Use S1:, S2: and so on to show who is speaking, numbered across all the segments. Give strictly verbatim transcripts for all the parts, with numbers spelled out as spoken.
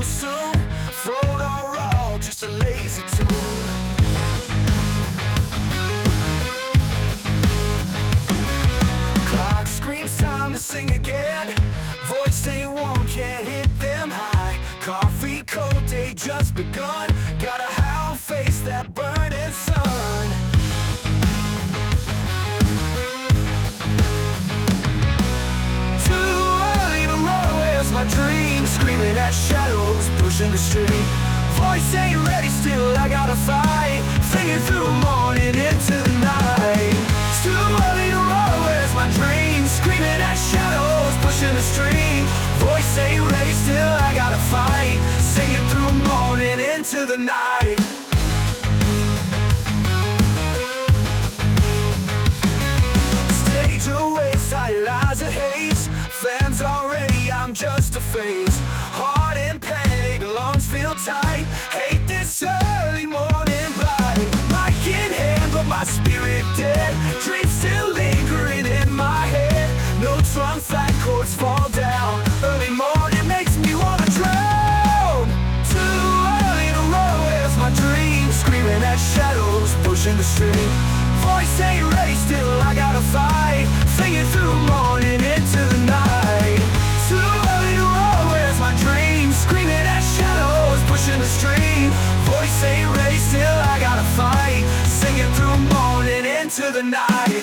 S1: soon. Float or roll, just a lazy tune. Clock screams time to sing again. Voice they warm, can't hit them high. Coffee cold, day just begun. Got a howl face, that burning sun. Too early to roll, where's my dream? Screaming at shadows, pushing the street. Voice ain't ready still, I gotta fight. Singing through the morning into the night. It's too early to roll, where's my dream? Screaming at shadows, pushing the stream. Voice ain't ready still, I gotta fight. Singing through the morning into the night. Stage away, silence a haze. Fans already, I'm just a phase. Heart in panic, lungs feel tight. Hate this early morning blight. Mic in hand, but my spirit dead. Dreams still lingering in my head. Notes run flat, chords fall down. Early morning makes me wanna drown. Too early to roll, where's my dream? Screaming at shadows, pushing the stream. Voice ain't ready still, I gotta fight. Singing through the morning into the night. Too early to roll, where's my dream? Screaming at shadows, pushing the stream. Voice ain't ready still, I gotta fight. Singing through the morning into the night.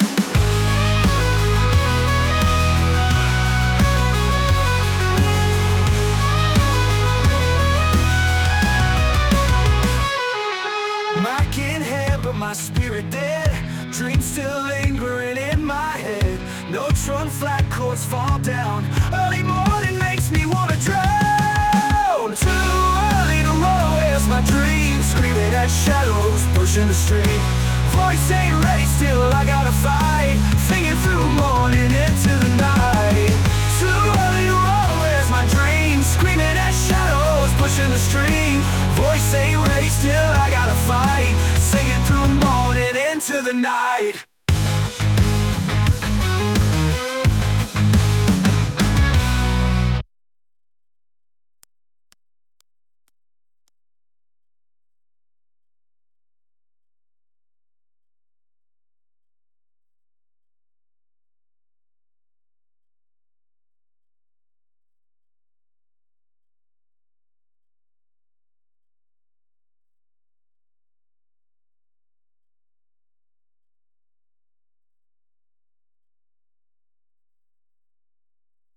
S1: Mic in hand, but my spirit dead. Dreams still lingering in my head. Notes run flat, chords fall down. Early morning makes me wanna drown. Too early to roll, where's my dream? Screaming at shadows, pushing the stream. Voice ain't ready still, I gotta fight. Singing through the morning into the night. Too early to roll, where's my dream? Screaming at shadows, pushing the stream. Voice ain't ready still, I gotta fight. Singing through the morning into the night.